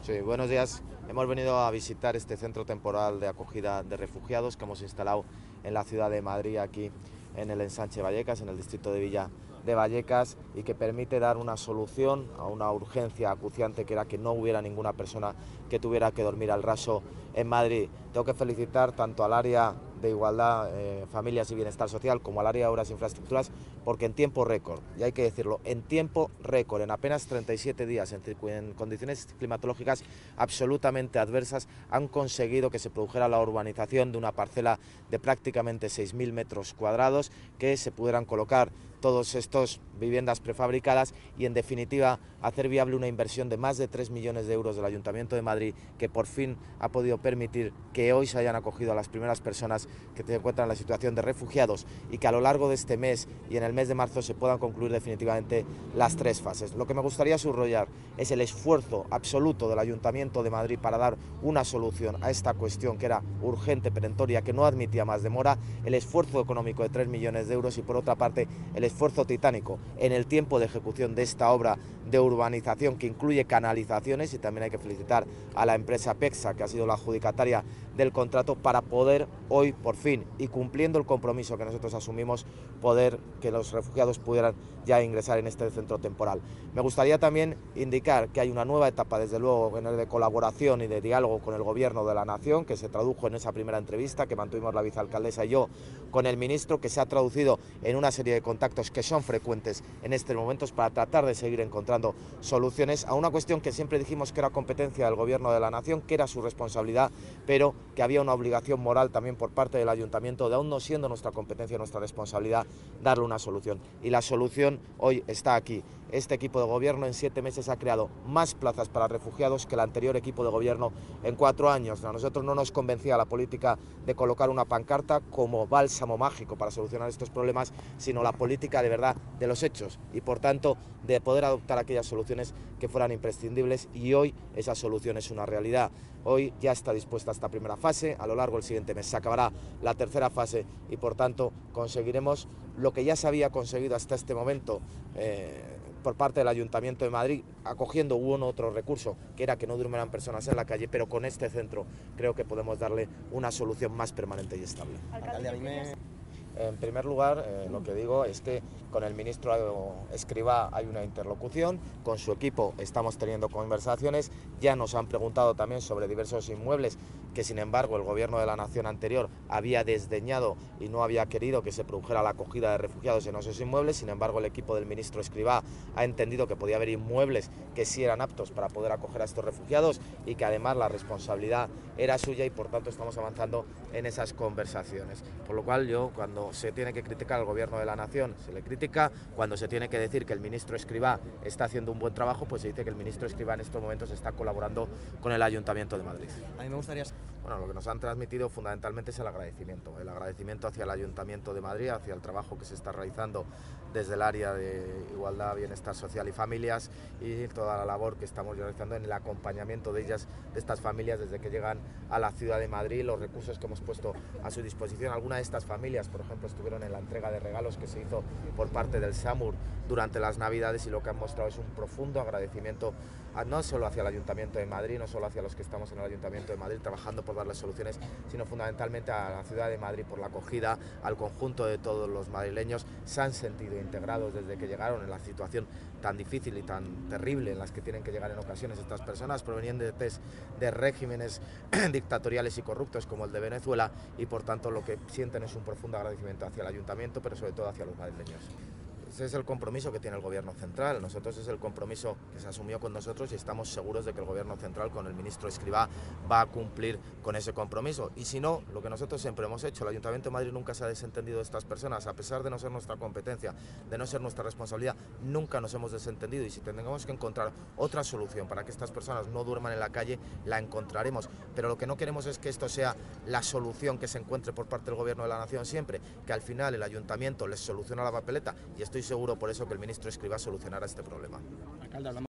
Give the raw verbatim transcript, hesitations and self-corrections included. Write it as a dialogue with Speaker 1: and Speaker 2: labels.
Speaker 1: Sí, buenos días. Hemos venido a visitar este centro temporal de acogida de refugiados que hemos instalado en la ciudad de Madrid, aquí en el ensanche Vallecas, en el distrito de Villa de Vallecas, y que permite dar una solución a una urgencia acuciante, que era que no hubiera ninguna persona que tuviera que dormir al raso en Madrid. Tengo que felicitar tanto al área de Igualdad, eh, Familias y Bienestar Social como al área de Obras e Infraestructuras, porque en tiempo récord, y hay que decirlo, en tiempo récord, en apenas treinta y siete días, en, en condiciones climatológicas absolutamente adversas, han conseguido que se produjera la urbanización de una parcela de prácticamente seis mil metros cuadrados, que se pudieran colocar todos estos viviendas prefabricadas y, en definitiva, hacer viable una inversión de más de tres millones de euros del Ayuntamiento de Madrid, que por fin ha podido permitir que hoy se hayan acogido a las primeras personas que se encuentran en la situación de refugiados, y que a lo largo de este mes y en el mes de marzo se puedan concluir definitivamente las tres fases. Lo que me gustaría subrayar es el esfuerzo absoluto del Ayuntamiento de Madrid para dar una solución a esta cuestión, que era urgente, perentoria, que no admitía más demora, el esfuerzo económico de tres millones de euros y, por otra parte, el esfuerzo titánico en el tiempo de ejecución de esta obra de urbanización, que incluye canalizaciones, y también hay que felicitar a la empresa PEXA, que ha sido la adjudicataria del contrato, para poder hoy, por fin, y cumpliendo el compromiso que nosotros asumimos, poder que los refugiados pudieran ya ingresar en este centro temporal. Me gustaría también indicar que hay una nueva etapa, desde luego, en el de colaboración y de diálogo con el Gobierno de la Nación, que se tradujo en esa primera entrevista que mantuvimos la vicealcaldesa y yo con el ministro, que se ha traducido en una serie de contactos que son frecuentes en estos momentos para tratar de seguir encontrando soluciones a una cuestión que siempre dijimos que era competencia del Gobierno de la Nación, que era su responsabilidad, pero que había una obligación moral también por parte del Ayuntamiento, de, aún no siendo nuestra competencia, nuestra responsabilidad, darle una solución. Y la solución hoy está aquí. Este equipo de gobierno en siete meses ha creado más plazas para refugiados que el anterior equipo de gobierno en cuatro años. A nosotros no nos convencía la política de colocar una pancarta como bálsamo mágico para solucionar estos problemas, sino la política de verdad de los hechos, y por tanto de poder adoptar aquellas soluciones que fueran imprescindibles, y hoy esa solución es una realidad. Hoy ya está dispuesta esta primera fase, a lo largo del siguiente mes se acabará la tercera fase, y por tanto conseguiremos lo que ya se había conseguido hasta este momento eh, por parte del Ayuntamiento de Madrid, acogiendo uno u otro recurso, que era que no durmieran personas en la calle, pero con este centro creo que podemos darle una solución más permanente y estable.
Speaker 2: Alcalde, a mí me...
Speaker 1: En primer lugar, eh, lo que digo es que con el ministro Escrivá hay una interlocución, con su equipo estamos teniendo conversaciones, ya nos han preguntado también sobre diversos inmuebles que, sin embargo, el Gobierno de la Nación anterior había desdeñado y no había querido que se produjera la acogida de refugiados en esos inmuebles. Sin embargo, el equipo del ministro Escrivá ha entendido que podía haber inmuebles que sí eran aptos para poder acoger a estos refugiados, y que además la responsabilidad era suya, y por tanto estamos avanzando en esas conversaciones. Por lo cual, yo, cuando se tiene que criticar al Gobierno de la Nación, se le critica; cuando se tiene que decir que el ministro Escrivá está haciendo un buen trabajo, pues se dice que el ministro Escrivá en estos momentos está colaborando con el Ayuntamiento de Madrid.
Speaker 2: A mí me gustaría...
Speaker 1: Bueno, lo que nos han transmitido fundamentalmente es el agradecimiento, el agradecimiento hacia el Ayuntamiento de Madrid, hacia el trabajo que se está realizando desde el área de Igualdad, Bienestar Social y Familias, y toda la labor que estamos realizando en el acompañamiento de ellas, de estas familias, desde que llegan a la ciudad de Madrid, los recursos que hemos puesto a su disposición. Algunas de estas familias, por ejemplo, estuvieron en la entrega de regalos que se hizo por parte del SAMUR durante las Navidades, y lo que han mostrado es un profundo agradecimiento, a, no solo hacia el Ayuntamiento de Madrid, no solo hacia los que estamos en el Ayuntamiento de Madrid trabajando por darles soluciones, sino fundamentalmente a la ciudad de Madrid por la acogida, al conjunto de todos los madrileños. Se han sentido integrados desde que llegaron en la situación tan difícil y tan terrible en las que tienen que llegar en ocasiones estas personas provenientes de regímenes dictatoriales y corruptos como el de Venezuela, y por tanto lo que sienten es un profundo agradecimiento hacia el Ayuntamiento, pero sobre todo hacia los madrileños. Ese es el compromiso que tiene el Gobierno central. Nosotros es el compromiso que se asumió con nosotros, y estamos seguros de que el Gobierno central, con el ministro Escrivá, va a cumplir con ese compromiso. Y si no, lo que nosotros siempre hemos hecho, el Ayuntamiento de Madrid nunca se ha desentendido de estas personas, a pesar de no ser nuestra competencia, de no ser nuestra responsabilidad, nunca nos hemos desentendido, y si tenemos que encontrar otra solución para que estas personas no duerman en la calle, la encontraremos. Pero lo que no queremos es que esto sea la solución que se encuentre por parte del Gobierno de la Nación siempre, que al final el Ayuntamiento les soluciona la papeleta, y estoy seguro por eso que el ministro Escrivá solucionará este problema.
Speaker 2: Alcalde,